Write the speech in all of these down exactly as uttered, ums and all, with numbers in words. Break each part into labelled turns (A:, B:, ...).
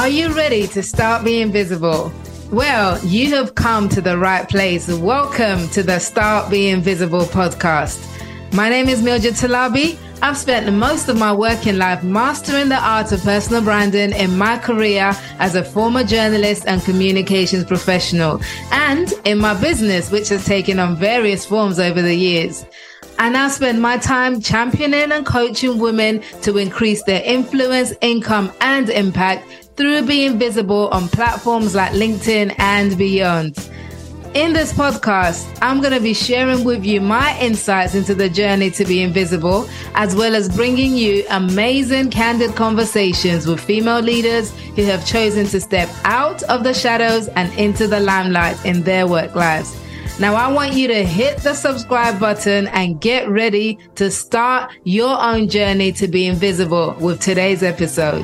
A: Are you ready to start being visible? Well, you have come to the right place. Welcome to the Start Being Visible podcast. My name is Mildred Talabi. I've spent most of my working life mastering the art of personal branding in my career as a former journalist and communications professional, and in my business, which has taken on various forms over the years. I now spend my time championing and coaching women to increase their influence, income, and impact through being visible on platforms like LinkedIn and beyond. In this podcast, I'm going to be sharing with you my insights into the journey to being visible, as well as bringing you amazing, candid conversations with female leaders who have chosen to step out of the shadows and into the limelight in their work lives. Now, I want you to hit the subscribe button and get ready to start your own journey to being visible with today's episode.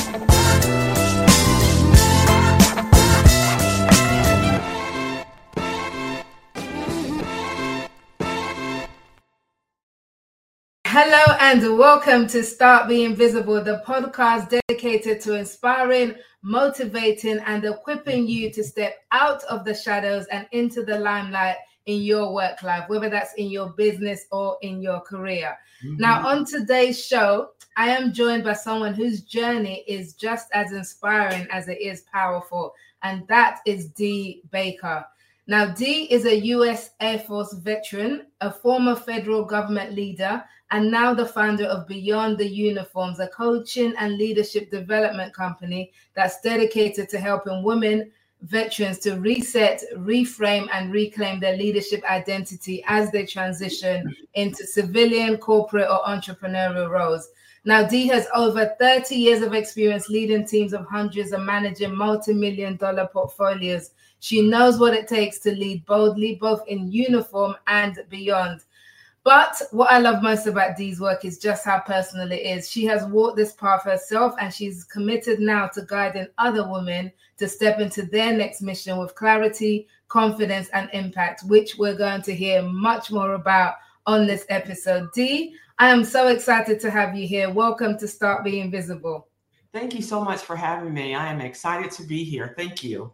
A: Hello and welcome to Start Being Visible, the podcast dedicated to inspiring, motivating, and equipping you to step out of the shadows and into the limelight in your work life, whether that's in your business or in your career. Mm-hmm. Now, on today's show, I am joined by someone whose journey is just as inspiring as it is powerful, and that is Dee Baker. Now, Dee is a U S Air Force veteran, a former federal government leader, and now the founder of Beyond the Uniforms, a coaching and leadership development company that's dedicated to helping women veterans to reset, reframe, and reclaim their leadership identity as they transition into civilian, corporate, or entrepreneurial roles. Now, Dee has over thirty years of experience leading teams of hundreds and managing multi-million dollar portfolios. She knows what it takes to lead boldly, both in uniform and beyond. But what I love most about Dee's work is just how personal it is. She has walked this path herself, and she's committed now to guiding other women to step into their next mission with clarity, confidence, and impact, which we're going to hear much more about on this episode. Dee, I am so excited to have you here. Welcome to Start Being Visible.
B: Thank you so much for having me. I am excited to be here. Thank you.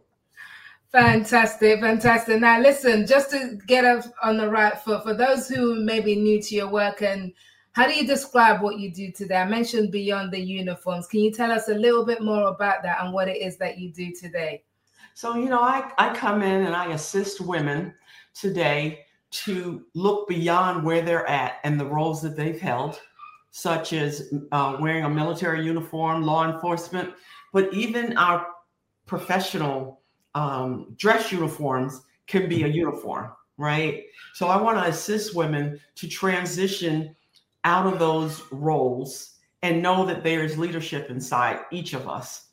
A: Fantastic, fantastic. Now, listen, just to get us on the right foot, for those who may be new to your work, and how do you describe what you do today? I mentioned Beyond the Uniforms. Can you tell us a little bit more about that and what it is that you do today?
B: So, you know, I, I come in and I assist women today to look beyond where they're at and the roles that they've held, such as uh, wearing a military uniform, law enforcement, but even our professional Um, dress uniforms can be a uniform, right? So I want to assist women to transition out of those roles and know that there is leadership inside each of us.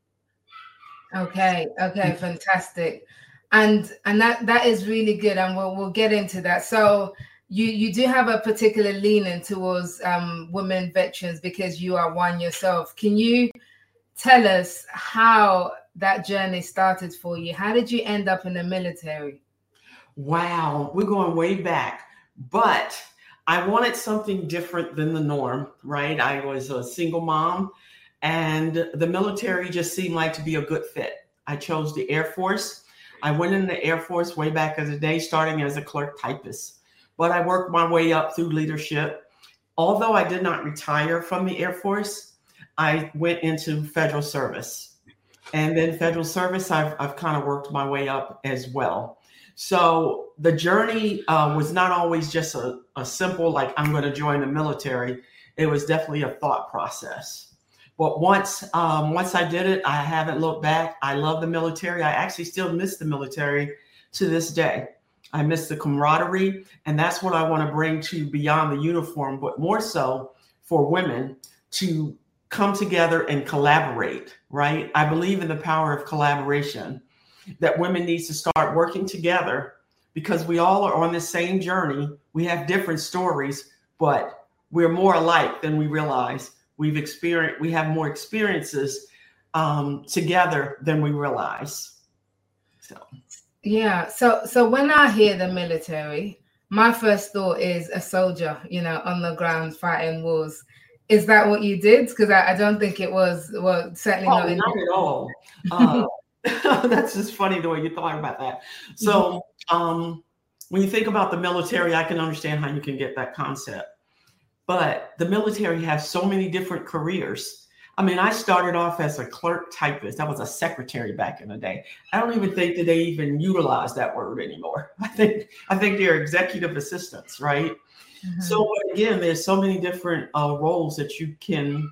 A: Okay, okay, fantastic. And and that that is really good, and we'll we'll get into that. So you you do have a particular leaning towards um, women veterans because you are one yourself. Can you tell us how that journey started for you? How did you end up in the military?
B: Wow, we're going way back, but I wanted something different than the norm, right? I was a single mom, and the military just seemed like to be a good fit. I chose the Air Force. I went in the Air Force way back in the day, starting as a clerk typist, but I worked my way up through leadership. Although I did not retire from the Air Force, I went into federal service. And then federal service, I've, I've kind of worked my way up as well. So the journey uh, was not always just a, a simple, like, I'm going to join the military. It was definitely a thought process. But once, um, once I did it, I haven't looked back. I love the military. I actually still miss the military to this day. I miss the camaraderie. And that's what I want to bring to Beyond the Uniform, but more so for women to come together and collaborate, right? I believe in the power of collaboration, that women need to start working together because we all are on the same journey. We have different stories, but we're more alike than we realize. We've experienced, we have more experiences um, together than we realize. So,
A: yeah. So, so when I hear the military, my first thought is a soldier, you know, on the ground fighting wars. Is that what you did? Because I, I don't think it was, well, certainly
B: Oh,
A: not. In-
B: not at all. Uh, that's just funny the way you thought about that. So um, when you think about the military, I can understand how you can get that concept. But the military has so many different careers. I mean, I started off as a clerk typist. I was a secretary back in the day. I don't even think that they even utilize that word anymore. I think I think they're executive assistants, right? Mm-hmm. So again, there's so many different uh, roles that you can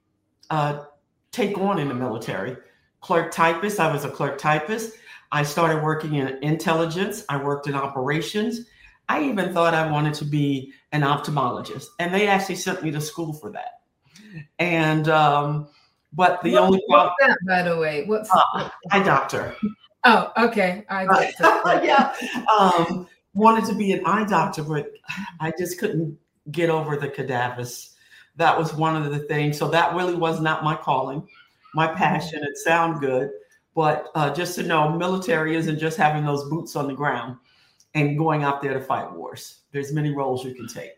B: uh, take on in the military. Clerk typist, I was a clerk typist. I started working in intelligence. I worked in operations. I even thought I wanted to be an ophthalmologist, and they actually sent me to school for that. And um, but the
A: what,
B: only
A: what's that, by the way? What's
B: uh, eye doctor?
A: Oh, okay, eye doctor.
B: yeah, um, wanted to be an eye doctor, but I just couldn't get over the cadavers. That was one of the things. So that really was not my calling, my passion. It sounded good, but uh, just to know, military isn't just having those boots on the ground and going out there to fight wars. There's many roles you can take.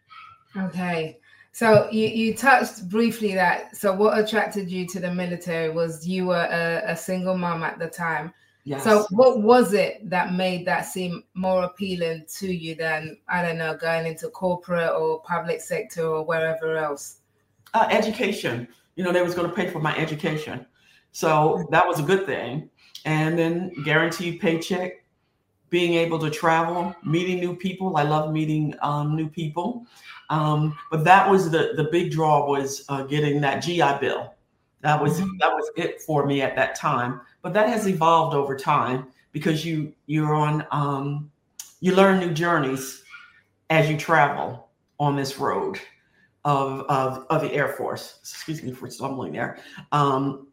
A: Okay. So you, you touched briefly that. So what attracted you to the military was you were a, a single mom at the time. Yes. So what was it that made that seem more appealing to you than, I don't know, going into corporate or public sector or wherever else?
B: Uh, education. You know, they was going to pay for my education. So that was a good thing. And then guaranteed paycheck, being able to travel, meeting new people. I love meeting um, new people. Um, but that was the, the big draw was uh, getting that G I Bill. That was mm-hmm. that was it for me at that time. But that has evolved over time because you you're on um, you learn new journeys as you travel on this road of of, of the Air Force. Excuse me for stumbling there. Um,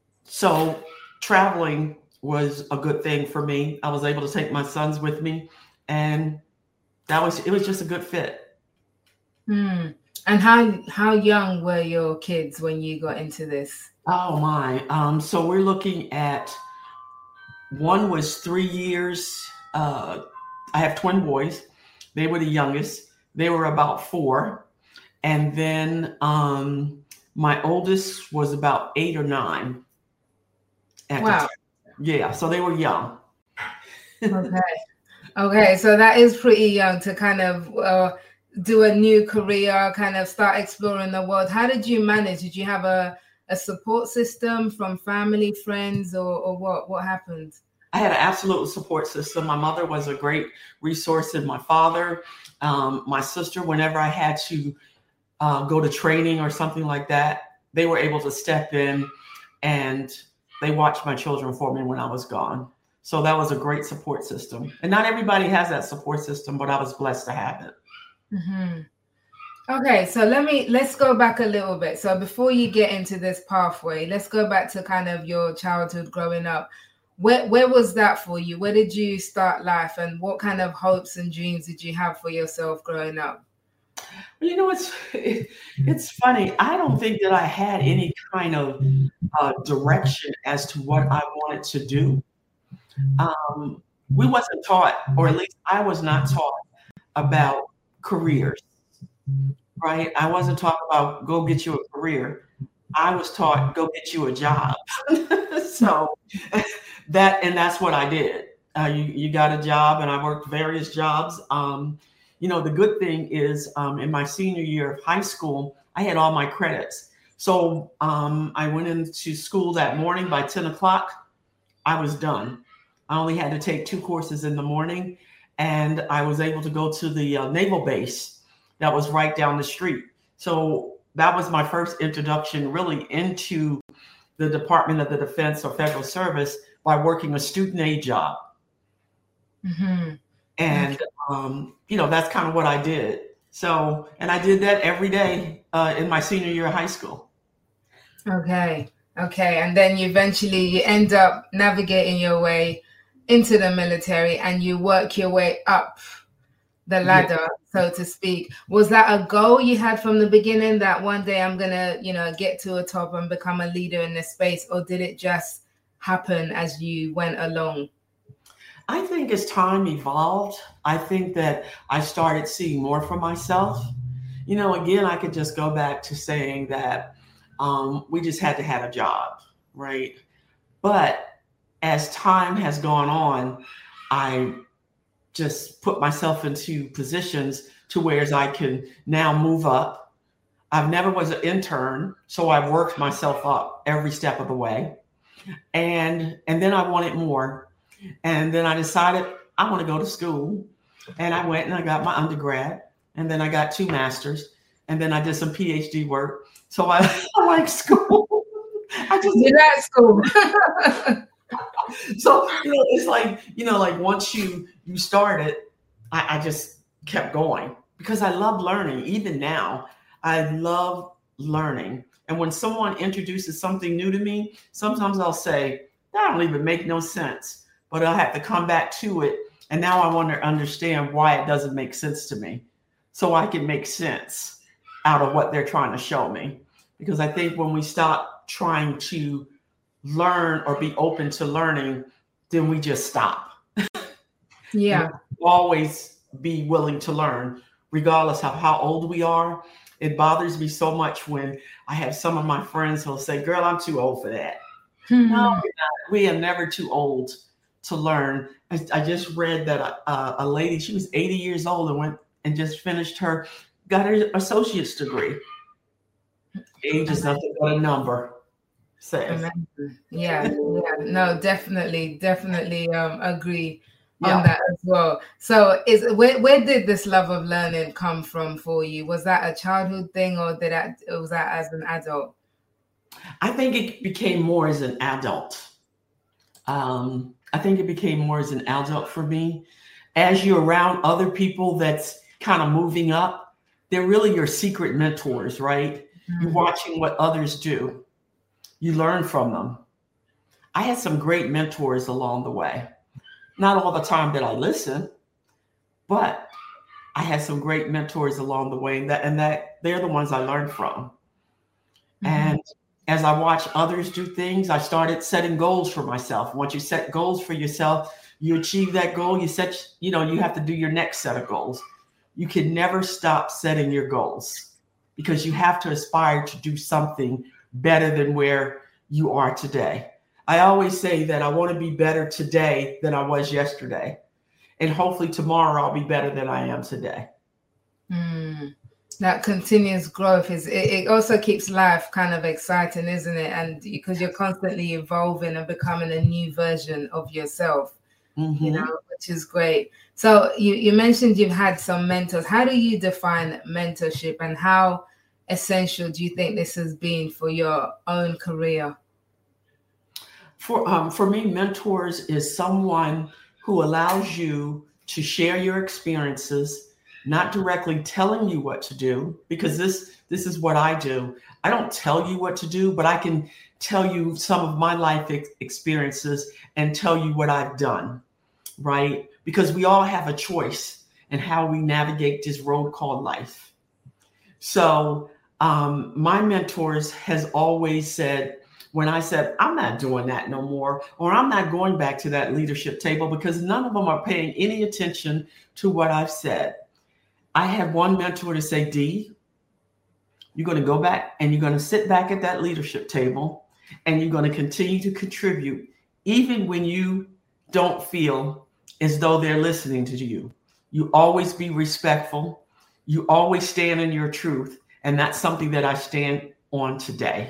B: so traveling was a good thing for me. I was able to take my sons with me, and that was it was just a good fit.
A: Hmm. And how how young were your kids when you got into this?
B: Oh my! Um, so we're looking at one was three years. Uh, I have twin boys. They were the youngest. They were about four, and then um, my oldest was about eight or nine. At
A: wow.
B: The time. Yeah, so they were young.
A: Okay. Okay, so that is pretty young to kind of uh, do a new career, kind of start exploring the world. How did you manage? Did you have a, a support system from family, friends, or, or what? What happened?
B: I had an absolute support system. My mother was a great resource, and my father, um, my sister, whenever I had to uh, go to training or something like that, they were able to step in and they watched my children for me when I was gone. So that was a great support system. And not everybody has that support system, but I was blessed to have it.
A: Mm-hmm. Okay, so let me, let's go back a little bit. So before you get into this pathway, let's go back to kind of your childhood growing up. Where where was that for you? Where did you start life, and what kind of hopes and dreams did you have for yourself growing up?
B: You know, it's it, it's funny. I don't think that I had any kind of uh, direction as to what I wanted to do. Um, we wasn't taught, or at least I was not taught about careers, right? I wasn't taught about go get you a career. I was taught go get you a job. So that, and that's what I did. Uh, you, you got a job, and I worked various jobs. Um, you know, the good thing is um, in my senior year of high school, I had all my credits. So um, I went into school that morning. By ten o'clock, I was done. I only had to take two courses in the morning, and I was able to go to the uh, naval base that was right down the street. So that was my first introduction really into the Department of the Defense or Federal Service by working a student aid job. Mm-hmm. And, okay. um, you know, that's kind of what I did. So, and I did that every day uh, in my senior year of high school. Okay.
A: Okay. And then you eventually you end up navigating your way into the military, and you work your way up the ladder, yeah. so to speak. Was that a goal you had from the beginning, that one day I'm going to, you know, get to a top and become a leader in this space? Or did it just happen as you went along?
B: I think as time evolved, I think that I started seeing more for myself. You know, again, I could just go back to saying that um, we just had to have a job, right? But as time has gone on, I just put myself into positions to where I can now move up. I've never was an intern, so I've worked myself up every step of the way. And, and then I wanted more. And then I decided I want to go to school. And I went and I got my undergrad. And then I got two masters. And then I did some PhD work. So I, I like school. I just
A: you like school.
B: So, you know, it's like, you know, like once you you started, I, I just kept going because I love learning. Even now, I love learning. And when someone introduces something new to me, sometimes I'll say, that don't even make no sense. But I'll have to come back to it. And now I want to understand why it doesn't make sense to me, so I can make sense out of what they're trying to show me. Because I think when we stop trying to learn or be open to learning, then we just stop.
A: Yeah.
B: Always be willing to learn, regardless of how old we are. It bothers me so much when I have some of my friends who'll say, girl, I'm too old for that. Hmm. No, we're not. We are never too old to learn. I, I just read that a, a lady, she was eighty years old and went and just finished her, got her associate's degree. Age is nothing but a number. Says.
A: Yeah, yeah, no, definitely, definitely um, agree
B: yeah.
A: on that as well. So, is where where did this love of learning come from for you? Was that a childhood thing, or did that was that as an adult?
B: I think it became more as an adult. Um, I think it became more as an adult for me. As you're around other people that's kind of moving up, they're really your secret mentors, right? Mm-hmm. You're watching what others do. You learn from them. I had some great mentors along the way. Not all the time did I listen, but I had some great mentors along the way, and that, and that they're the ones I learned from. Mm-hmm. And as I watched others do things, I started setting goals for myself. Once you set goals for yourself, you achieve that goal, you set, you know, you have to do your next set of goals. You can never stop setting your goals because you have to aspire to do something better than where you are today. I always say that I want to be better today than I was yesterday. And hopefully tomorrow I'll be better than I am today.
A: Mm, that continuous growth is, it, it also keeps life kind of exciting, isn't it? And because you're constantly evolving and becoming a new version of yourself, mm-hmm. you know, which is great. So you, you mentioned you've had some mentors. How do you define mentorship, and how essential do you think this has been for your own career?
B: For um, for me, mentors is someone who allows you to share your experiences, not directly telling you what to do, because this this is what I do. I don't tell you what to do, but I can tell you some of my life ex- experiences and tell you what I've done, right? Because we all have a choice in how we navigate this road called life. So um, my mentors has always said, when I said, I'm not doing that no more, or I'm not going back to that leadership table, because none of them are paying any attention to what I've said. I had one mentor to say, Dee, you're going to go back and you're going to sit back at that leadership table and you're going to continue to contribute, even when you don't feel as though they're listening to you. You always be respectful. You always stand in your truth. And that's something that I stand on today.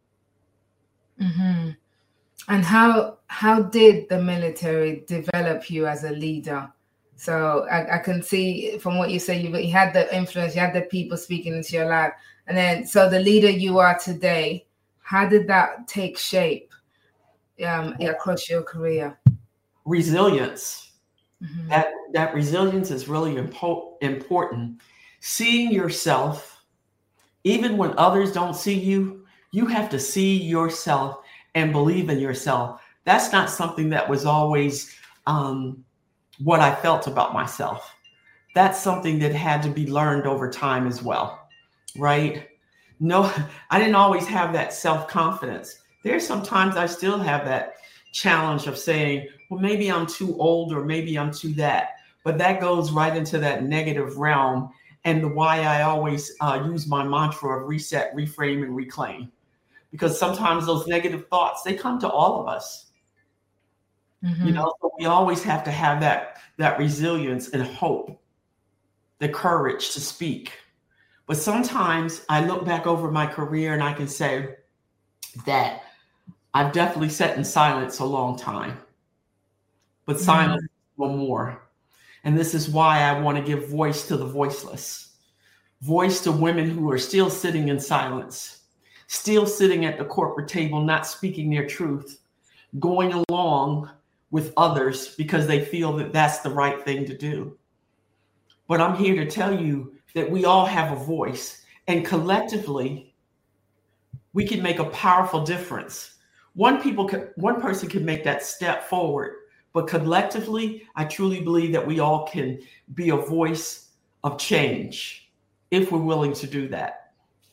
A: Mm-hmm. And how how did the military develop you as a leader? So I, I can see from what you say, you, you had the influence, you had the people speaking into your life. And then, so the leader you are today, how did that take shape um, across your career?
B: Resilience. Mm-hmm. That, that resilience is really impo- important. Seeing yourself, even when others don't see you, you have to see yourself and believe in yourself. That's not something that was always um, what I felt about myself. That's something that had to be learned over time as well, right? No, I didn't always have that self-confidence. There's sometimes I still have that challenge of saying, well, maybe I'm too old or maybe I'm too that. But that goes right into that negative realm. and why I always uh, use my mantra of reset, reframe, and reclaim. Because sometimes those negative thoughts, they come to all of us. Mm-hmm. You know, so we always have to have that, that resilience and hope, the courage to speak. But sometimes I look back over my career and I can say that I've definitely sat in silence a long time, but silence mm-hmm. no more. And this is why I want to give voice to the voiceless, voice to women who are still sitting in silence, still sitting at the corporate table, not speaking their truth, going along with others because they feel that that's the right thing to do. But I'm here to tell you that we all have a voice, and collectively, we can make a powerful difference. One people, can, one person can make that step forward, but collectively, I truly believe that we all can be a voice of change if we're willing to do that.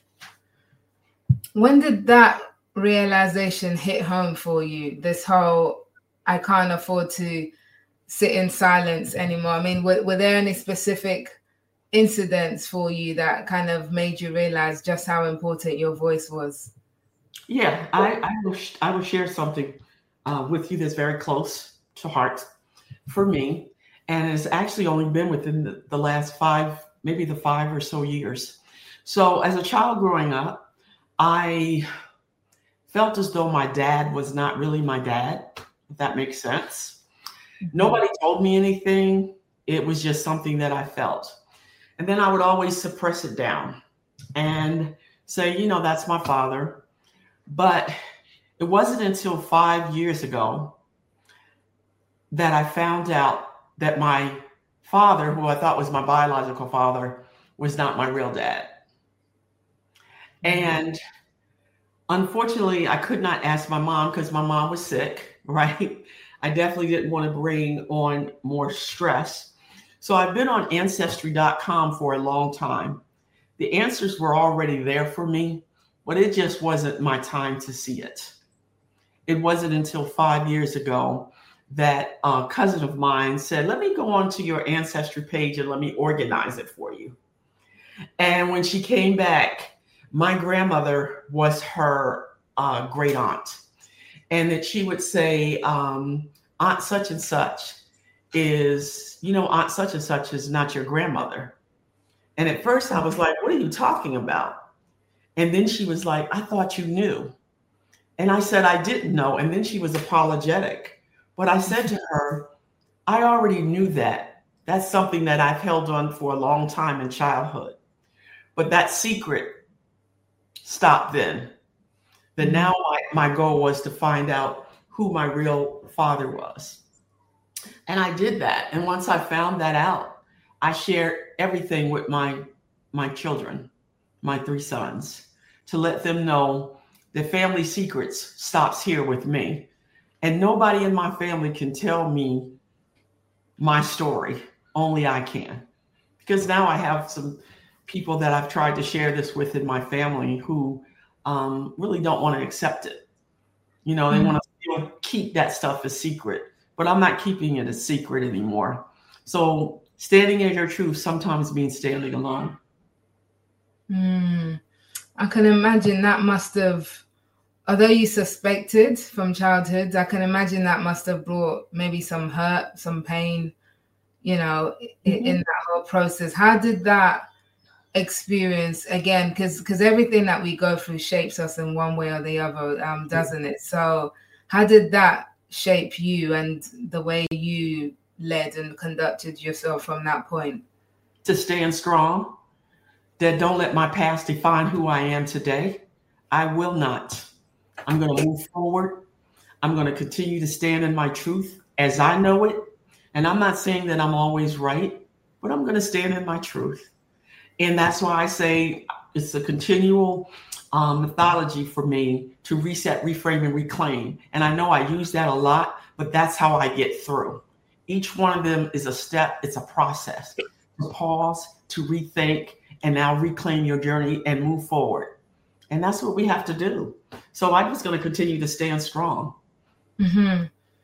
A: When did that realization hit home for you? This whole, I can't afford to sit in silence anymore. I mean, were, were there any specific incidents for you that kind of made you realize just how important your voice was?
B: Yeah, I, I, will, I will share something uh, with you that's very close to heart for me. And it's actually only been within the, the last five, maybe the five or so years. So as a child growing up, I felt as though my dad was not really my dad, if that makes sense. Mm-hmm. Nobody told me anything. It was just something that I felt. And then I would always suppress it down and say, you know, that's my father. But it wasn't until five years ago that I found out that my father, who I thought was my biological father, was not my real dad. And unfortunately, I could not ask my mom because my mom was sick, right? I definitely didn't want to bring on more stress. So I've been on ancestry dot com for a long time. The answers were already there for me, but it just wasn't my time to see it. It wasn't until five years ago that a cousin of mine said, let me go onto your ancestry page and let me organize it for you. And when she came back, my grandmother was her uh, great aunt. And that she would say, um, Aunt such and such is, you know, Aunt such and such is not your grandmother. And at first I was like, what are you talking about? And then she was like, I thought you knew. And I said, I didn't know. And then she was apologetic. But I said to her, I already knew that. That's something that I've held on for a long time in childhood. But that secret stopped then. But now my, my goal was to find out who my real father was. And I did that. And once I found that out, I shared everything with my, my children, my three sons, to let them know that family secrets stops here with me. And nobody in my family can tell me my story. Only I can. Because now I have some people that I've tried to share this with in my family who um, really don't want to accept it. You know, they mm-hmm. want to still keep that stuff a secret. But I'm not keeping it a secret anymore. So standing in your truth sometimes means standing alone.
A: Mm, I can imagine that must have, although you suspected from childhood, I can imagine that must have brought maybe some hurt, some pain, you know, mm-hmm. in, in that whole process. How did that experience, again, because because everything that we go through shapes us in one way or the other, um, doesn't it? So how did that shape you and the way you led and conducted yourself from that point?
B: To stand strong, that don't let my past define who I am today. I will not. I'm going to move forward. I'm going to continue to stand in my truth as I know it. And I'm not saying that I'm always right, but I'm going to stand in my truth. And that's why I say it's a continual um, methodology for me to reset, reframe, and reclaim. And I know I use that a lot, but that's how I get through. Each one of them is a step. It's a process. To pause, to rethink, and now reclaim your journey and move forward. And that's what we have to do. So I'm just going to continue to stand strong.
A: Mm-hmm.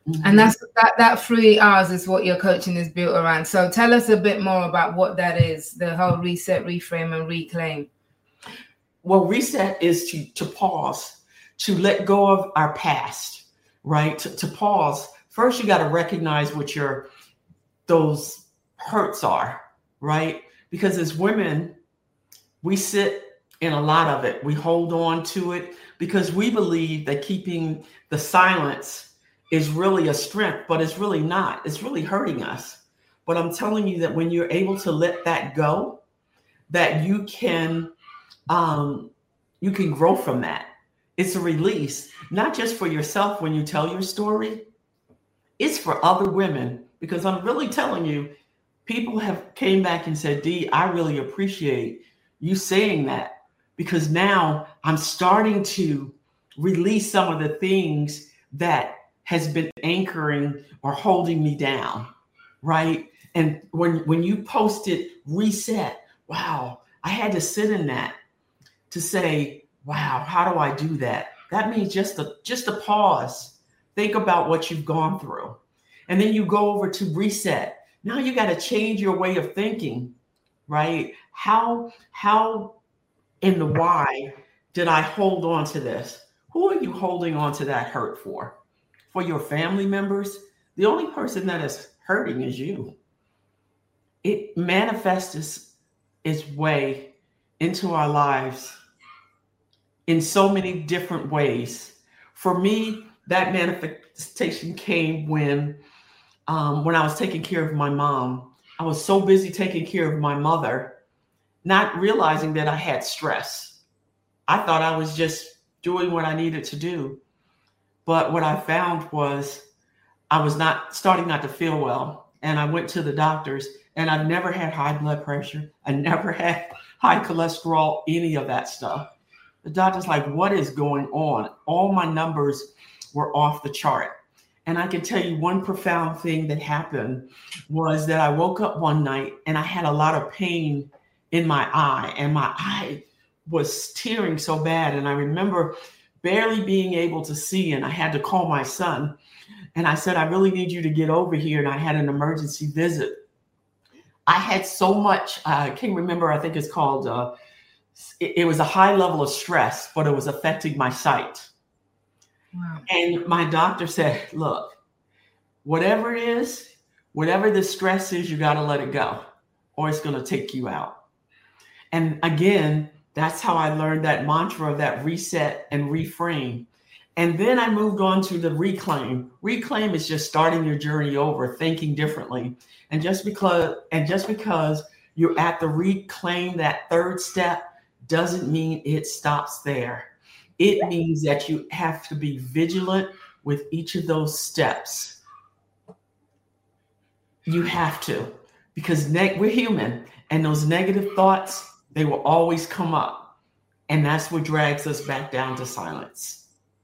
A: Mm-hmm. And that's that that three R's is what your coaching is built around. So tell us a bit more about what that is, the whole reset, reframe, and reclaim.
B: Well, reset is to, to pause, to let go of our past, right? To, to pause. First, you got to recognize what your those hurts are, right? Because as women, we sit in a lot of it. We hold on to it because we believe that keeping the silence is really a strength, but it's really not. It's really hurting us. But I'm telling you that when you're able to let that go, that you can um, you can grow from that. It's a release, not just for yourself when you tell your story. It's for other women, because I'm really telling you, people have came back and said, Dee, I really appreciate you saying that, because now I'm starting to release some of the things that has been anchoring or holding me down, right? And when, when you posted reset, wow, I had to sit in that to say, wow, how do I do that? That means just a, just a pause. Think about what you've gone through. And then you go over to reset. Now you got to change your way of thinking, right? How, how in the why did I hold on to this? Who are you holding on to that hurt for? For your family members? The only person that is hurting is you. It manifests its, its way into our lives in so many different ways. For me, that manifestation came when, um, when I was taking care of my mom. I was so busy taking care of my mother, not realizing that I had stress. I thought I was just doing what I needed to do. But what I found was I was not starting not to feel well. And I went to the doctors, and I've never had high blood pressure. I never had high cholesterol, any of that stuff. The doctor's like, what is going on? All my numbers were off the chart. And I can tell you one profound thing that happened was that I woke up one night and I had a lot of pain in my eye, and my eye was tearing so bad. And I remember barely being able to see, and I had to call my son. And I said, I really need you to get over here. And I had an emergency visit. I had so much, uh, I can't remember, I think it's called, uh, it, it was a high level of stress, but it was affecting my sight. Wow. And my doctor said, look, whatever it is, whatever the stress is, you got to let it go, or it's going to take you out. And again, that's how I learned that mantra of that reset and reframe. And then I moved on to the reclaim. Reclaim is just starting your journey over, thinking differently. And just because, and just because you're at the reclaim, that third step, doesn't mean it stops there. It means that you have to be vigilant with each of those steps. You have to, because ne- we're human, and those negative thoughts, they will always come up. And that's what drags us back down to silence.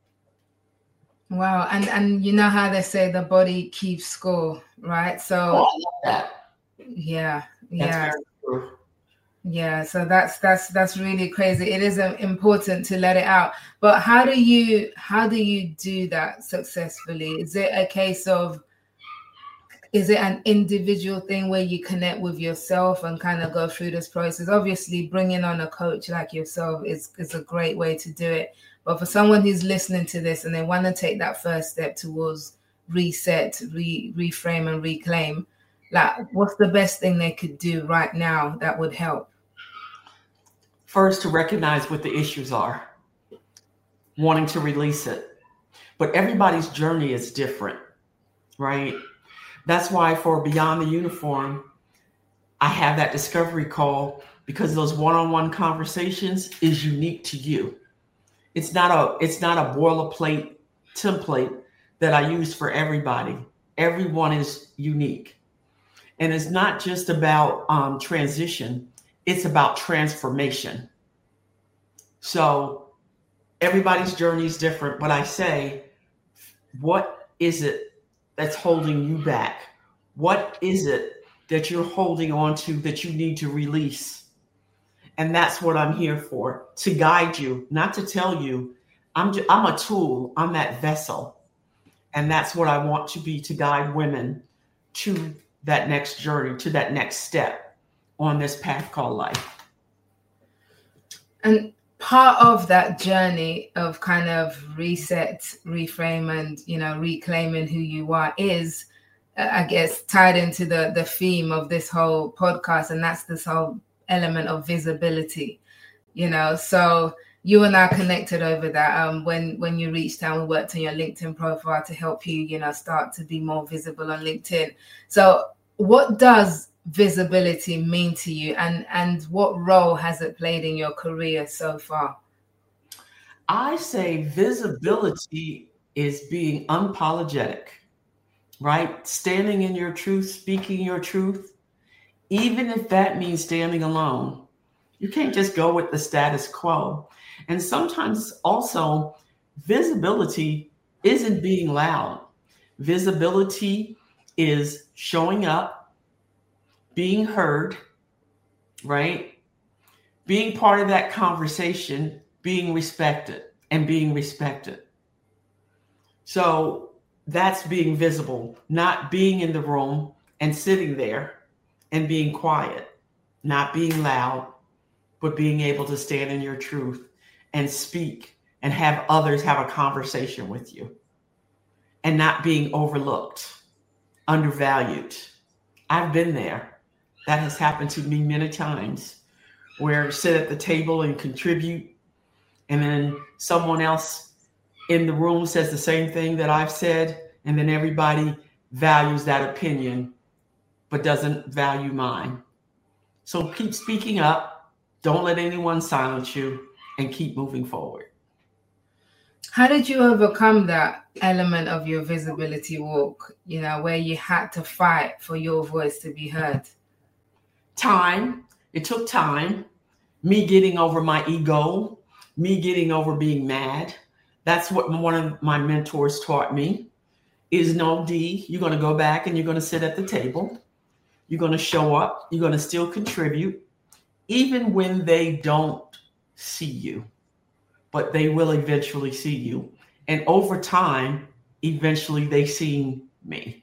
A: Wow. And and you know how they say the body keeps score, right? So
B: oh, I love that.
A: Yeah. Yeah.
B: That's very true.
A: Yeah. So that's that's that's really crazy. It is important to let it out. But how do you how do you do that successfully? Is it a case of Is it an individual thing where you connect with yourself and kind of go through this process? Obviously, bringing on a coach like yourself is, is a great way to do it. But for someone who's listening to this and they want to take that first step towards reset, re, reframe, and reclaim, like, what's the best thing they could do right now that would help?
B: First, to recognize what the issues are, wanting to release it. But everybody's journey is different, right? That's why for Beyond the Uniform, I have that discovery call, because those one-on-one conversations is unique to you. It's not a it's not a boilerplate template that I use for everybody. Everyone is unique. And it's not just about um, transition. It's about transformation. So everybody's journey is different. But I say, what is it that's holding you back? What is it that you're holding on to that you need to release? And that's what I'm here for, to guide you, not to tell you. I'm just, I'm a tool. I'm that vessel. And that's what I want to be, to guide women to that next journey, to that next step on this path called life.
A: And part of that journey of kind of reset, reframe, and, you know, reclaiming who you are is, uh, I guess, tied into the, the theme of this whole podcast. And that's this whole element of visibility, you know. So you and I connected over that. Um, when, when you reached out, we worked on your LinkedIn profile to help you, you know, start to be more visible on LinkedIn. So what does visibility mean to you, and and what role has it played in your career so far?
B: I say visibility is being unapologetic, right? Standing in your truth, speaking your truth, even if that means standing alone. You can't just go with the status quo. And sometimes also visibility isn't being loud. Visibility is showing up, being heard, right? Being part of that conversation, being respected and being respected. So that's being visible, not being in the room and sitting there and being quiet, not being loud, but being able to stand in your truth and speak and have others have a conversation with you and not being overlooked, undervalued. I've been there. That has happened to me many times, where I sit at the table and contribute, and then someone else in the room says the same thing that I've said, and then everybody values that opinion, but doesn't value mine. So keep speaking up. Don't let anyone silence you, and keep moving forward.
A: How did you overcome that element of your visibility walk, you know, where you had to fight for your voice to be heard?
B: Time. It took time. Me getting over my ego, me getting over being mad. That's what one of my mentors taught me is, no, D, you're going to go back and you're going to sit at the table. You're going to show up. You're going to still contribute, even when they don't see you, but they will eventually see you. And over time, eventually they see me.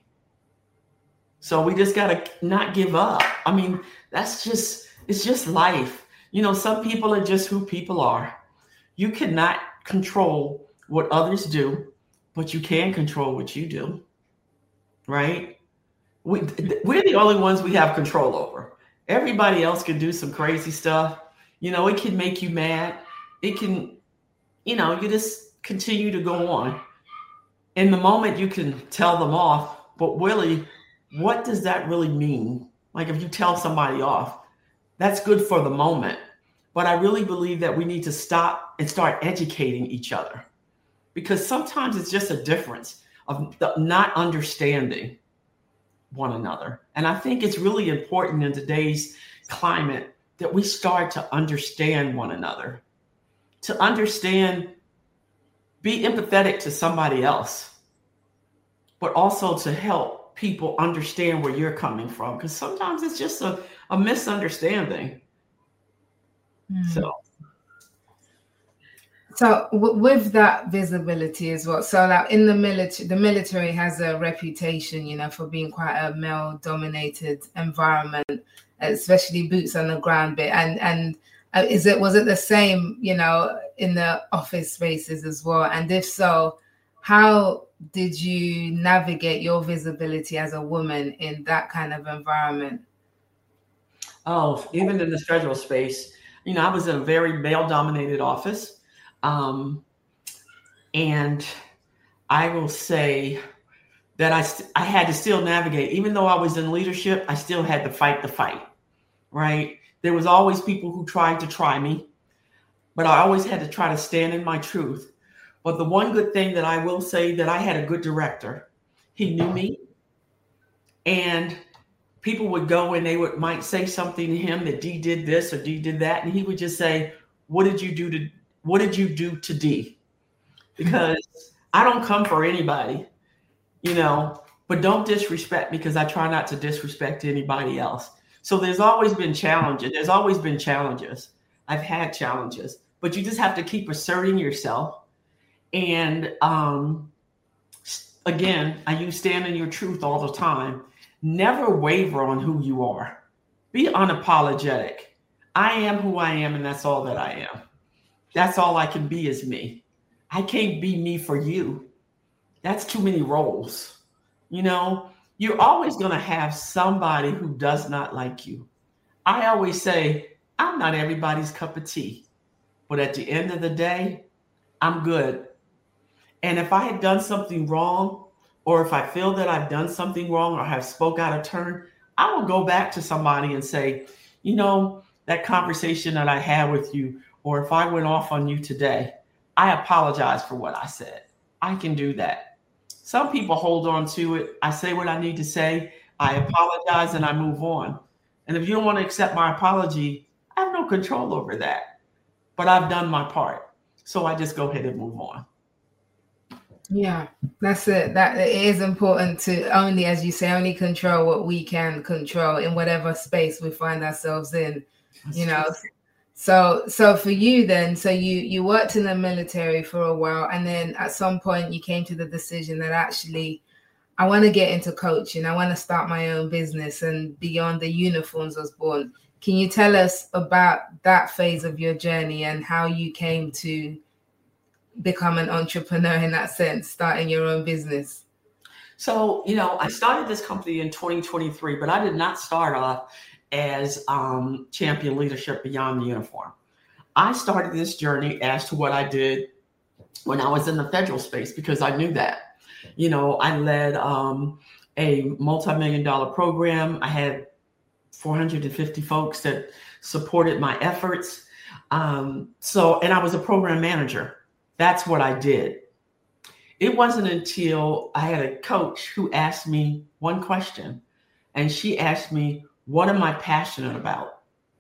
B: So we just got to not give up. I mean, that's just, it's just life. You know, some people are just who people are. You cannot control what others do, but you can control what you do, right? We, we're the only ones we have control over. Everybody else can do some crazy stuff. You know, it can make you mad. It can, you know, you just continue to go on. In the moment, you can tell them off, but really, what does that really mean? Like if you tell somebody off, that's good for the moment. But I really believe that we need to stop and start educating each other, because sometimes it's just a difference of not understanding one another. And I think it's really important in today's climate that we start to understand one another, to understand, be empathetic to somebody else, but also to help people understand where you're coming from, because sometimes it's just a, a misunderstanding. Mm. So,
A: so w- with that visibility as well. So, like in the military, the military has a reputation, you know, for being quite a male-dominated environment, especially boots on the ground bit. And and uh, is it was it the same, you know, in the office spaces as well? And if so, how did you navigate your visibility as a woman in that kind of environment?
B: Oh, even in the federal space, you know, I was in a very male-dominated office. Um, and I will say that I, st- I had to still navigate. Even though I was in leadership, I still had to fight the fight, right? There was always people who tried to try me, but I always had to try to stand in my truth. But the one good thing that I will say, that I had a good director. He knew me, and people would go and they would might say something to him that D did this or D did that, and he would just say, "What did you do to What did you do to D?" Because I don't come for anybody, you know, but don't disrespect me, because I try not to disrespect anybody else. So there's always been challenges. There's always been challenges. I've had challenges, but you just have to keep asserting yourself and um, again, I use stand in your truth all the time. Never waver on who you are. Be unapologetic. I am who I am, and that's all that I am. That's all I can be is me. I can't be me for you. That's too many roles. You know, you're always going to have somebody who does not like you. I always say, I'm not everybody's cup of tea, but at the end of the day, I'm good. And if I had done something wrong, or if I feel that I've done something wrong or have spoke out of turn, I will go back to somebody and say, you know, that conversation that I had with you, or if I went off on you today, I apologize for what I said. I can do that. Some people hold on to it. I say what I need to say. I apologize and I move on. And if you don't want to accept my apology, I have no control over that. But I've done my part. So I just go ahead and move on.
A: Yeah, that's it. That it is important to only, as you say, only control what we can control in whatever space we find ourselves in. That's you know, true. so so for you then, so you you worked in the military for a while, and then at some point you came to the decision that actually I want to get into coaching. I want to start my own business, and Beyond the Uniforms was born. Can you tell us about that phase of your journey and how you came to become an entrepreneur in that sense, starting your own business?
B: So, you know, I started this company in twenty twenty-three, but I did not start off as um, Champion Leadership Beyond the Uniform. I started this journey as to what I did when I was in the federal space, because I knew that. You know, I led um, a multi-million dollar program. I had four hundred fifty folks that supported my efforts. Um, so, and I was a program manager. That's what I did. It wasn't until I had a coach who asked me one question, and she asked me, what am I passionate about?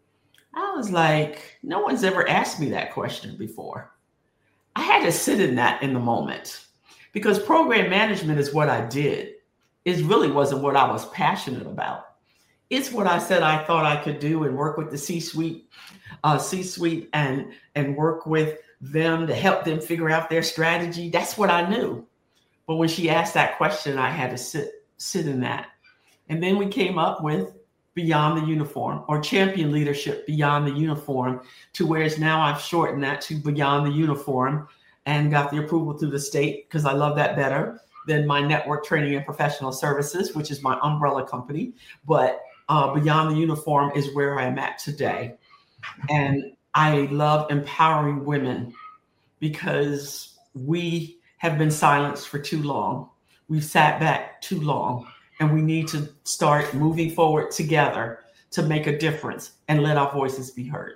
B: I was like, no one's ever asked me that question before. I had to sit in that in the moment, because program management is what I did. It really wasn't what I was passionate about. It's what I said I thought I could do, and work with the C-suite, uh, C-suite and, and work with them to help them figure out their strategy. That's what I knew. But when she asked that question, I had to sit, sit in that. And then we came up with Beyond the Uniform, or Champion Leadership Beyond the Uniform, to whereas now I've shortened that to Beyond the Uniform and got the approval through the state, because I love that better than my network training and professional services, which is my umbrella company. But uh, Beyond the Uniform is where I am at today. And I love empowering women, because we have been silenced for too long. We've sat back too long, and we need to start moving forward together to make a difference and let our voices be heard.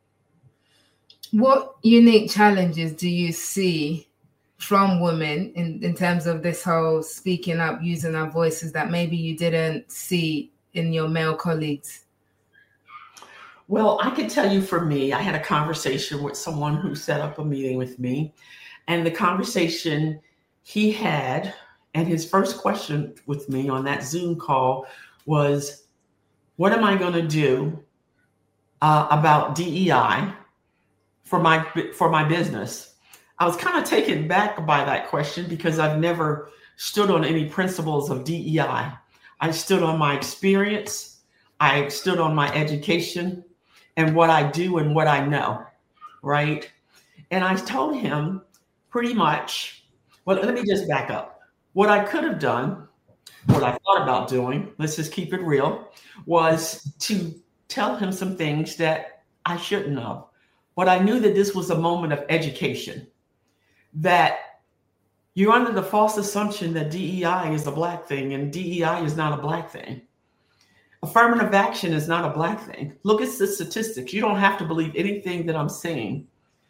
A: What unique challenges do you see from women in, in terms of this whole speaking up, using our voices, that maybe you didn't see in your male colleagues?
B: Well, I can tell you, for me, I had a conversation with someone who set up a meeting with me, and the conversation he had, and his first question with me on that Zoom call was, what am I going to do uh, about D E I for my, for my business? I was kind of taken back by that question, because I've never stood on any principles of D E I. I stood on my experience. I stood on my education and what I do and what I know, right? And I told him pretty much, well, let me just back up. What I could have done, what I thought about doing, let's just keep it real, was to tell him some things that I shouldn't have. But I knew that this was a moment of education, that you're under the false assumption that D E I is a Black thing, and D E I is not a Black thing. Affirmative action is not a Black thing. Look at the statistics. You don't have to believe anything that I'm saying.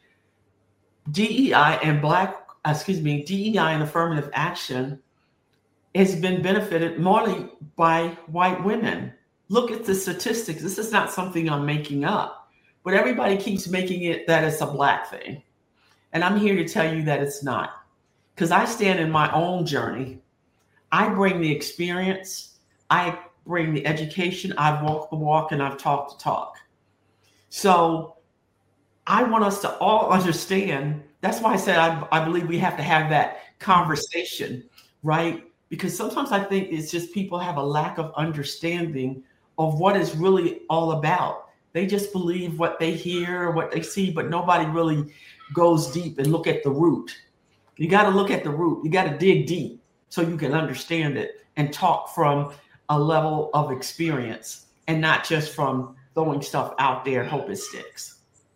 B: D E I and Black, excuse me, D E I and affirmative action has been benefited more by white women. Look at the statistics. This is not something I'm making up, but everybody keeps making it that it's a Black thing. And I'm here to tell you that it's not, because I stand in my own journey. I bring the experience. I bring the education. I've walked the walk and I've talked the talk. So I want us to all understand. That's why I said I, I believe we have to have that conversation right? Because sometimes I think it's just people have a lack of understanding of what it's really all about. They just believe what they hear, what they see, but nobody really goes deep and look at the root. You got to look at the root. You got to dig deep so you can understand it and talk from a level of experience and not just from throwing stuff out there and hope it sticks.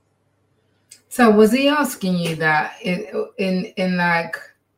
A: So was he asking you that in, in, in like,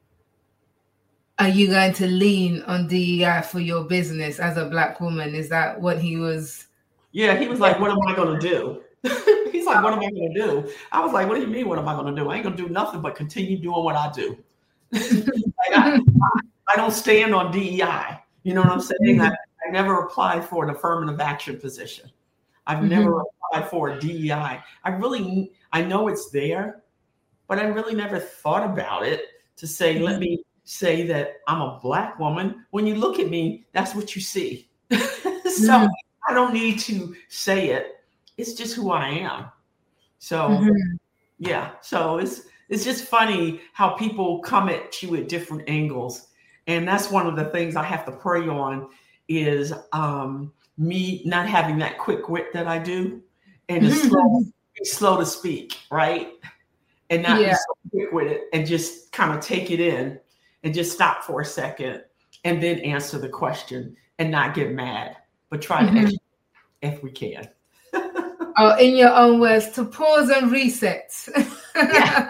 A: are you going to lean on D E I for your business as a Black woman? Is that what he was?
B: Yeah, he was like, what am I going to do? He's like, what am I going to do? I was like, what do you mean, what am I going to do? I ain't going to do nothing but continue doing what I do. like I, I don't stand on D E I. You know what I'm saying? I, I never applied for an affirmative action position. I've mm-hmm. never applied for a D E I. I really, I know it's there, but I really never thought about it to say, mm-hmm. let me say that I'm a Black woman. When you look at me, that's what you see. so mm-hmm. I don't need to say it. It's just who I am. So mm-hmm. yeah, so it's it's just funny how people come at you at different angles. And that's one of the things I have to pray on is um, me not having that quick wit that I do and mm-hmm. slow, slow to speak, right? And not yeah. be so quick with it and just kind of take it in and just stop for a second and then answer the question and not get mad, but try mm-hmm. to educate if we can.
A: Oh, in your own words, to pause and reset.
B: yeah.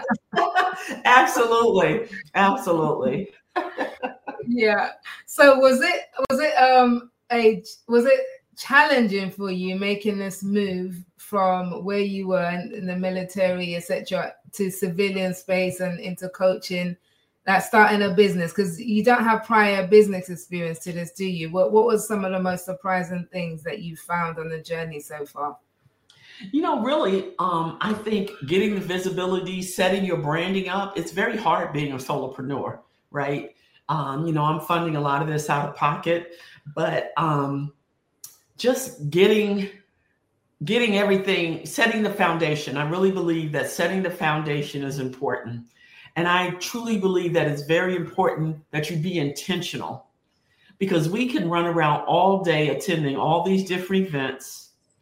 B: Absolutely. Absolutely.
A: Yeah. So was it was it um a was it challenging for you making this move from where you were in, in the military, et cetera, to civilian space and into coaching, that starting a business? Because you don't have prior business experience to this, do you? What what was some of the most surprising things that you found on the journey so far?
B: You know, really, um, I think getting the visibility, setting your branding up, it's very hard being a solopreneur, right? Um, you know, I'm funding a lot of this out of pocket, but um, just getting getting everything, setting the foundation. I really believe that setting the foundation is important. And I truly believe that it's very important that you be intentional, because we can run around all day attending all these different events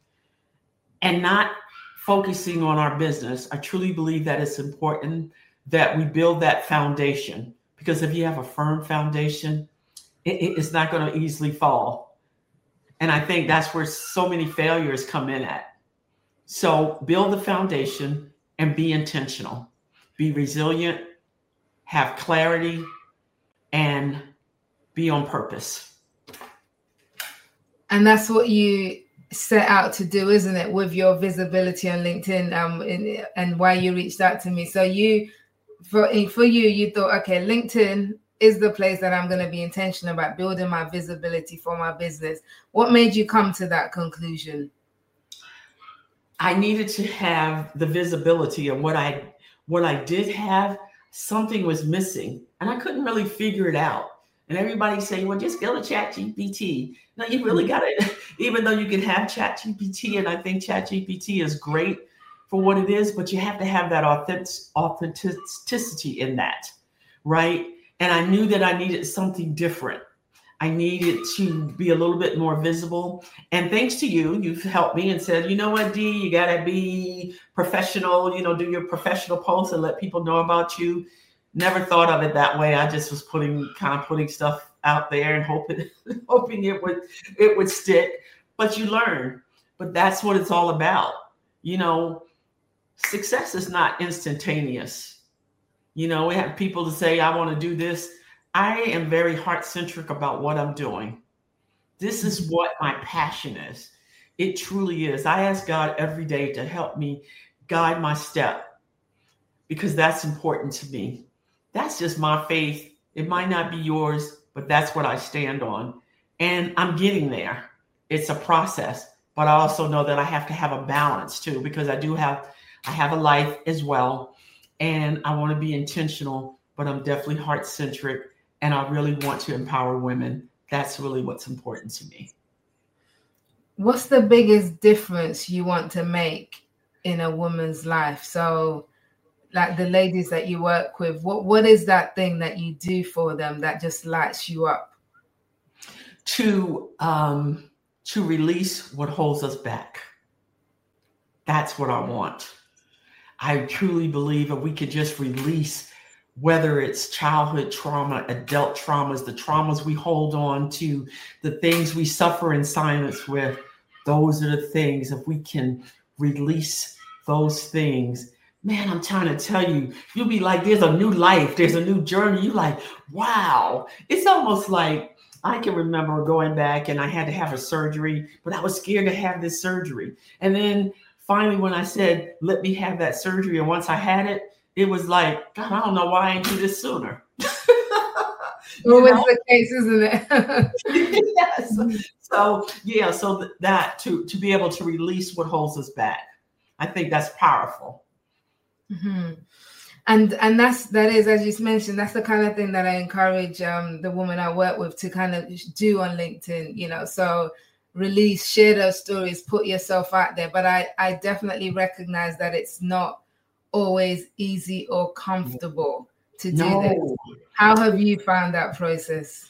B: and not focusing on our business. I truly believe that it's important that we build that foundation, because if you have a firm foundation, it, it's not going to easily fall. And I think that's where so many failures come in at. So build the foundation and be intentional, be resilient, have clarity, and be on purpose. And that's what you set out to do, isn't it, with your visibility on LinkedIn, um, in, and why you reached out to me. So you, for for you, you thought, okay, LinkedIn is the place that I'm going to be intentional about building my visibility for my business. What made you come to that conclusion? I needed to have the visibility, and what I what I did have, something was missing, and I couldn't really figure it out. And everybody say, well, just go to ChatGPT. No, you really got it. Even though you can have ChatGPT, and I think ChatGPT is great for what it is, but you have to have that authentic, authenticity in that, right? And I knew that I needed something different. I needed to be a little bit more visible. And thanks to you, you've helped me and said, you know what, Dee, you got to be professional, you know, do your professional posts and let people know about you. Never thought of it that way. I just was putting kind of putting stuff out there and hoping hoping it would it would stick. But you learn. But that's what it's all about. You know, success is not instantaneous. You know, we have people to say, I want to do this. I am very heart-centric about what I'm doing. This is what my passion is. It truly is. I ask God every day to help me guide my step, because that's important to me. That's just my faith. It might not be yours, but that's what I stand on. And I'm getting there. It's a process, but I also know that I have to have a balance too, because I do have, I have a life as well. And I want to be intentional, but I'm definitely heart-centric, and I really want to empower women. That's really what's important to me. What's the biggest difference you want to make in a woman's life? So
A: like the ladies that you work with, what what is that thing that you do for them that just lights you up?
B: To um, to release what holds us back. That's what I want. I truly believe if we could just release, whether it's childhood trauma, adult traumas, the traumas we hold on to, the things we suffer in silence with, those are the things. If we can release those things, man, I'm trying to tell you, you'll be like, there's a new life, there's a new journey. You're like, wow. It's almost like, I can remember going back and I had to have a surgery, but I was scared to have this surgery. And then finally, when I said, let me have that surgery, and once I had it, it was like, God, I don't know why I didn't do this sooner.
A: Always the case, isn't it?
B: Yes. So, yeah, so th- that to, to be able to release what holds us back, I think that's powerful.
A: Mm-hmm. And and that's that is, as you mentioned, that's the kind of thing that I encourage um, the woman I work with to kind of do on LinkedIn, you know, so release, share those stories, put yourself out there. But I, I definitely recognize that it's not always easy or comfortable to do
B: No.
A: this. How have you found that process?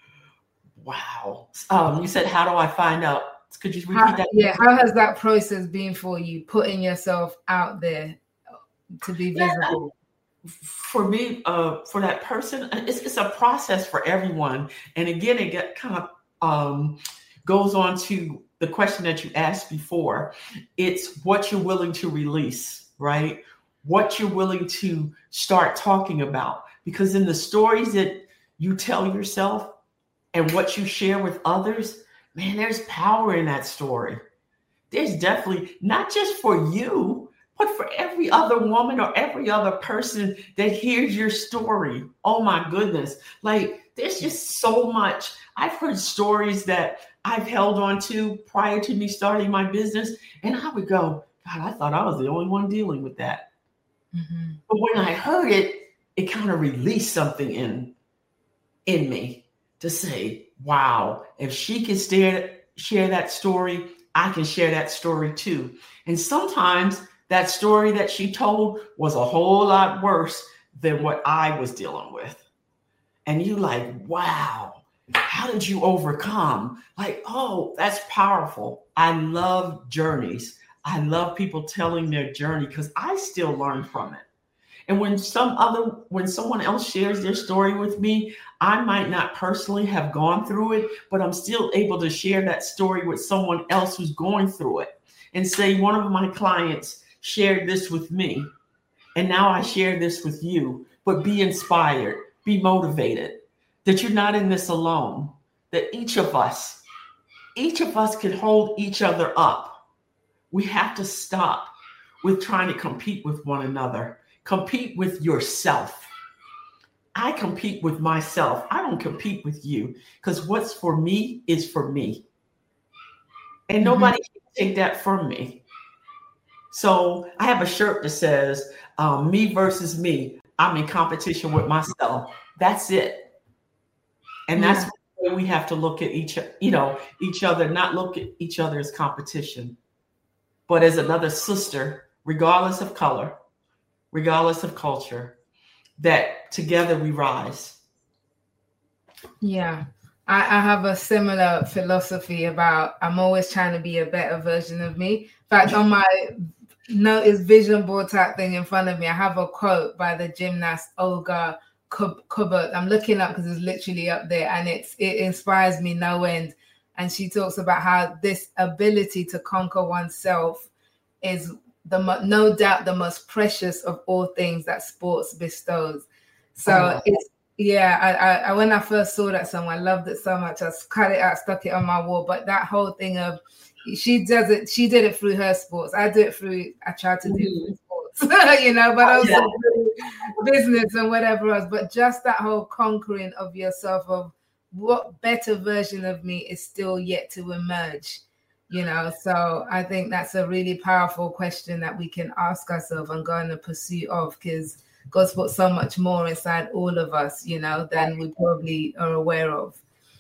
B: Wow. Um, you said, how do I find out? Could you repeat
A: how,
B: that?
A: Yeah. How has that process been for you, putting yourself out there to be visible?
B: Yeah. For me, uh, for that person, it's, it's a process for everyone. And again, it get kind of um, goes on to the question that you asked before. It's what you're willing to release, right? What you're willing to start talking about. Because in the stories that you tell yourself and what you share with others, man, there's power in that story. There's definitely, not just for you, but for every other woman or every other person that hears your story. Oh my goodness. Like, there's just so much. I've heard stories that I've held on to prior to me starting my business. And I would go, God, I thought I was the only one dealing with that. Mm-hmm. But when I heard it, it kind of released something in, in me to say, wow, if she can share, share that story, I can share that story too. And sometimes that story that she told was a whole lot worse than what I was dealing with. And you like, wow, how did you overcome? Like, oh, that's powerful. I love journeys. I love people telling their journey because I still learn from it. And when some other, when someone else shares their story with me, I might not personally have gone through it, but I'm still able to share that story with someone else who's going through it and say, one of my clients shared this with me, and now I share this with you. But be inspired, be motivated, that you're not in this alone, that each of us, each of us can hold each other up. We have to stop with trying to compete with one another. Compete with yourself. I compete with myself. I don't compete with you, because what's for me is for me. And nobody mm-hmm. can take that from me. So I have a shirt that says, um, me versus me. I'm in competition with myself. That's it. And that's yeah. where we have to look at each, you know, each other, not look at each other as competition, but as another sister, regardless of color, regardless of culture, that together we rise.
A: Yeah. I, I have a similar philosophy about, I'm always trying to be a better version of me. In fact, on my notice vision board type thing in front of me, I have a quote by the gymnast Olga Kubot. I'm looking up because it's literally up there, and it's it inspires me no end. And she talks about how this ability to conquer oneself is the no doubt the most precious of all things that sports bestows. So oh. it's yeah, I, I, I when I first saw that song, I loved it so much. I cut it out, stuck it on my wall. But that whole thing of she does it, she did it through her sports. I do it through, I try to do mm-hmm. it through sports, you know, but also yeah. business and whatever else. But just that whole conquering of yourself, of what better version of me is still yet to emerge, you know. So I think that's a really powerful question that we can ask ourselves and go in the pursuit of, because God's put so much more inside all of us, you know, than we probably are aware of.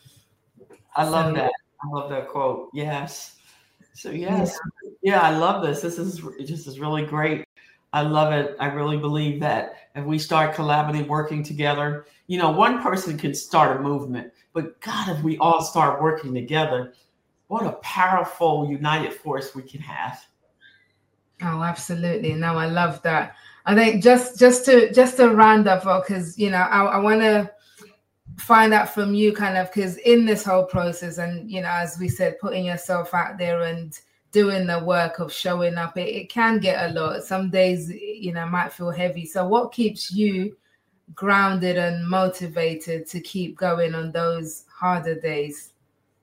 B: I love so, that. I love that quote. Yes. So yes, yeah. yeah, I love this. This is just is really great. I love it. I really believe that if we start collaborating, working together, you know, one person can start a movement, but God, if we all start working together, what a powerful united force we can have.
A: Oh, absolutely. No, I love that. I think just just to just to round up, because, you know, I, I want to find out from you kind of, because in this whole process and, you know, as we said, putting yourself out there and doing the work of showing up, it, it can get a lot. Some days, you know, might feel heavy. So what keeps you grounded and motivated to keep going on those harder days?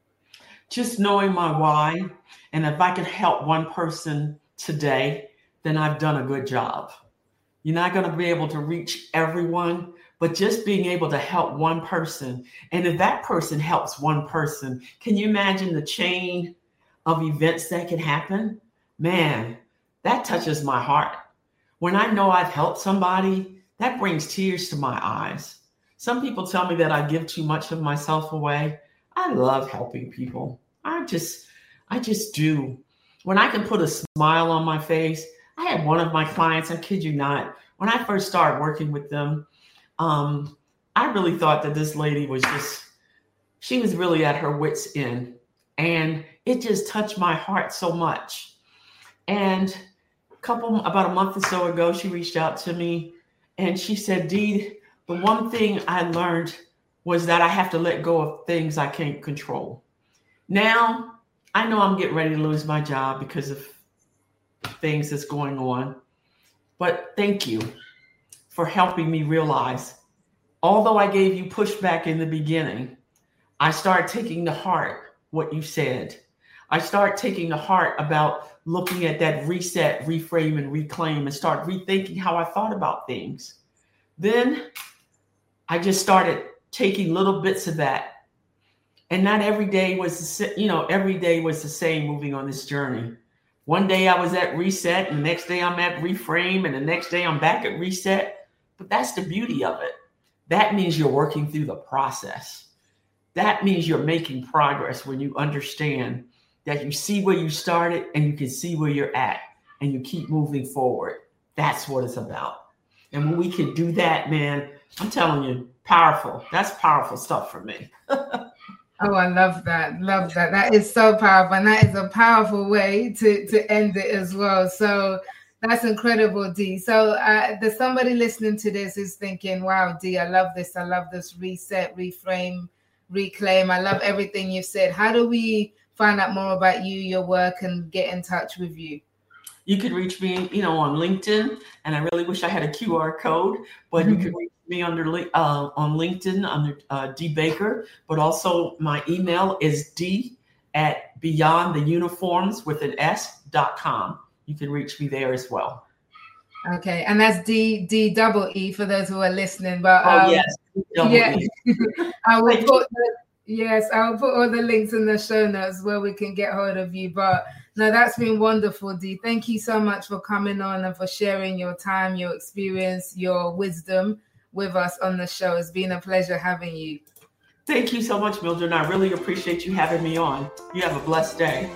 B: Just knowing my why. And if I can help one person today, then I've done a good job. You're not going to be able to reach everyone, but just being able to help one person. And if that person helps one person, can you imagine the chain of events that can happen? Man, that touches my heart. When I know I've helped somebody, that brings tears to my eyes. Some people tell me that I give too much of myself away. I love helping people. I just, I just do. When I can put a smile on my face, I had one of my clients, I kid you not, when I first started working with them, um, I really thought that this lady was just, she was really at her wit's end. And it just touched my heart so much. And a couple, about a month or so ago, she reached out to me and she said, Dee, the one thing I learned was that I have to let go of things I can't control. Now, I know I'm getting ready to lose my job because of things that's going on. But thank you for helping me realize, although I gave you pushback in the beginning, I started taking to heart what you said. I start taking to heart about looking at that reset, reframe, and reclaim, and start rethinking how I thought about things. Then I just started taking little bits of that. And not every day was, the, you know, every day was the same moving on this journey. One day I was at reset, and the next day I'm at reframe, and the next day I'm back at reset. But that's the beauty of it. That means you're working through the process. That means you're making progress when you understand that you see where you started and you can see where you're at and you keep moving forward. That's what it's about. And when we can do that, man, I'm telling you, powerful. That's powerful stuff for me.
A: Oh, I love that. Love that. That is so powerful. And that is a powerful way to, to end it as well. So that's incredible, Dee. So uh, there's somebody listening to this who's thinking, wow, Dee, I love this. I love this reset, reframe, reclaim. I love everything you've said. How do we find out more about you, your work, and get in touch with you?
B: You can reach me, you know, on LinkedIn. And I really wish I had a Q R code, but mm-hmm. you can reach me under uh, on LinkedIn under uh, Dee Baker. But also my email is D at beyond the uniforms with an S dot com. You can reach me there as well.
A: Okay, and that's D D double E for those who are listening. But
B: oh
A: um,
B: yes,
A: yeah, I will put the, yes, I will put all the links in the show notes where we can get hold of you. But no, that's been wonderful, Dee. Thank you so much for coming on and for sharing your time, your experience, your wisdom with us on the show. It's been a pleasure having you.
B: Thank you so much, Mildred. I really appreciate you having me on. You have a blessed day.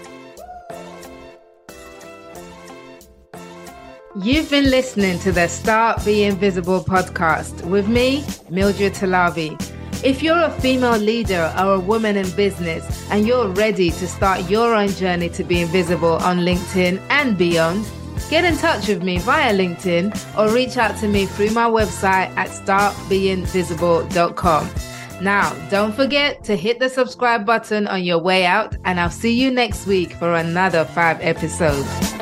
A: You've been listening to the Start Being Visible podcast with me, Mildred Talabi. If you're a female leader or a woman in business and you're ready to start your own journey to being visible on LinkedIn and beyond, get in touch with me via LinkedIn or reach out to me through my website at start being visible dot com. Now, don't forget to hit the subscribe button on your way out, and I'll see you next week for another five episodes.